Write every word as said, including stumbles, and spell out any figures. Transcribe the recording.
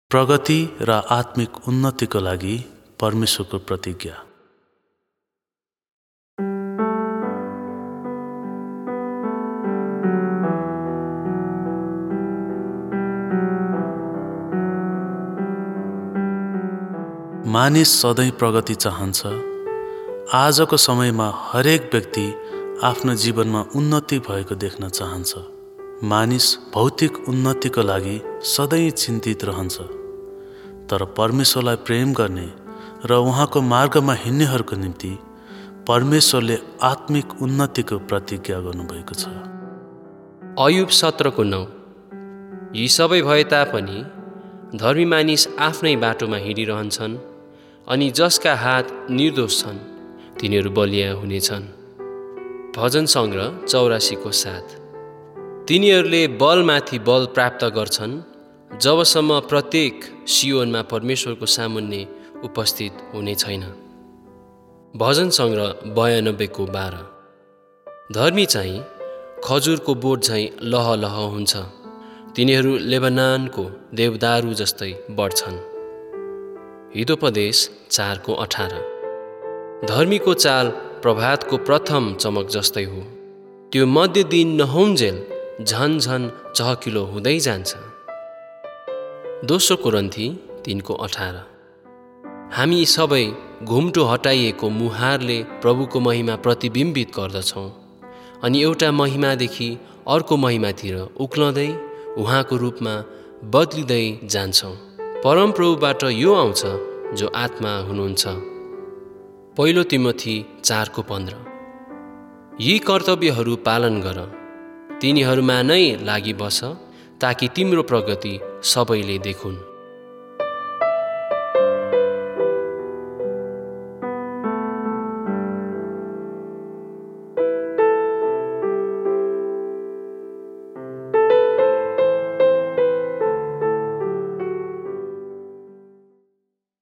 प्रगति र आत्मिक उन्नतिको लागि परमेश्वरको प्रतिज्ञा। मानिस सधैँ प्रगति चाहन्छ। आजको समयमा हरेक व्यक्ति आफ्नो जीवनमा उन्नति भएको देख्न चाहन्छ। मानिस भौतिक उन्नतिको लागि सधैँ चिन्तित रहन्छ, तर परमेश्वरलाई प्रेम गर्ने र उहाँको मार्गमा हिँड्नेहरूको निम्ति परमेश्वरले आत्मिक उन्नतिको प्रतिज्ञा गर्नुभएको छ। अयुब सत्रको नौ। यी सबै भए तापनि धर्मी मानिस आफ्नै बाटोमा हिँडिरहन्छन्, अनि जसका हात निर्दोष छन् तिनीहरू बलिया हुनेछन्। भजन सङ्ग्रह चौरासीको साथ। तिनीहरूले बलमाथि बल प्राप्त गर्छन् जबसम्म प्रत्येक सियोनमा परमेश्वरको सामुन्ने उपस्थित हुने छैन। भजन सङ्ग्रह बयानब्बेको बाह्र। धर्मी चाहिँ खजुरको बोट झैँ लहलह हुन्छ, तिनीहरू लेबनानको देवदारू जस्तै बढ्छन्। हितोपदेश चारको अठार। धर्मीको चाल प्रभातको प्रथम चमक जस्तै हो, त्यो मध्य दिन नहुन्जेल झन झन चहकिलो हुँदै जान्छ। दोस्रो कोरिन्थी तीनको अठार। हामी सबै घुम्टो हटाइएको मुहारले प्रभुको महिमा प्रतिबिम्बित गर्दछौँ, अनि एउटा महिमादेखि अर्को महिमातिर उक्लँदै उहाँको रूपमा बदलिँदै जान्छौँ। परमप्रभुबाट यो आउँछ जो आत्मा हुनुहुन्छ। पहिलो तिमोथी चारको पन्ध्र। यी कर्तव्यहरू पालन गर, तिनीहरूमा नै लागि बस, ताकि तिम्रो प्रगति सबैले देखुन्।